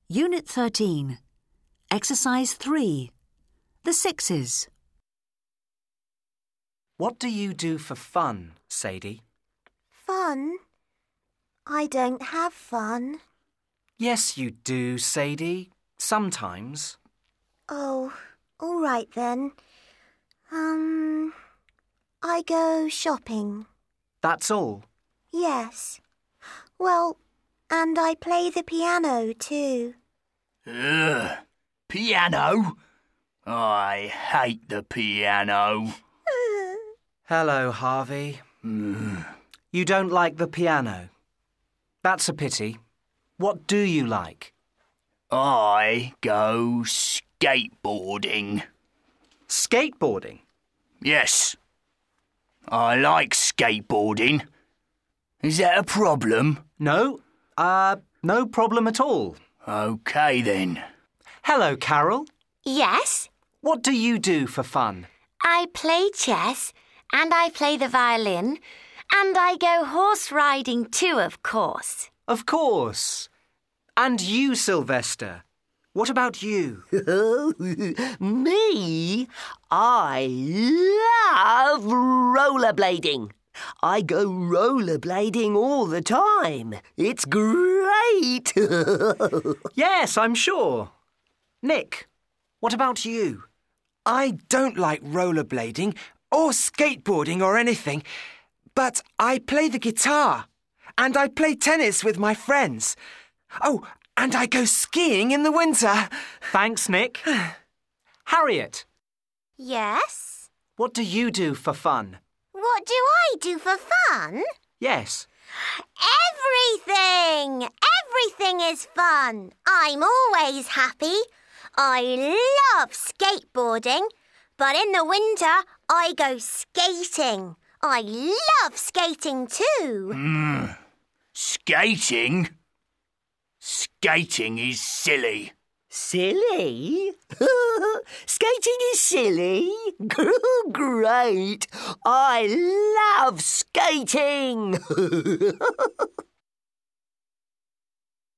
Unit 13. Exercise 3. The Sixes. What do you do for fun, Sadie? Fun? I don't have fun. Yes, you do, Sadie. Sometimes. Oh, all right then. I go shopping. That's all. Yes. Well, and I play the piano too. Ugh, piano? I hate the piano. Hello, Harvey. You don't like the piano? That's a pity. What do you like? I go skateboarding. Skateboarding? Yes. I like skateboarding. Is that a problem? No. No problem at all. OK then. Hello, Carol. Yes, What do you do for fun? I play chess and I play the violin and I go horse riding too, of course. Of course. And you, Sylvester. What about you? Me? I love rollerblading. I go rollerblading all the time. It's great. Yes, I'm sure. Nick, what about you? I don't like rollerblading or skateboarding or anything, but I play the guitar and I play tennis with my friends. Oh, and I go skiing in the winter. Thanks, Nick. Harriet, Yes? what do you do for fun? What do I do for fun? Yes. Everything! Everything is fun. I'm always happy. I love skateboarding, but in the winter I go skating. I love skating too. Skating? Skating is silly. Silly? Skating is silly? Great. I love skating.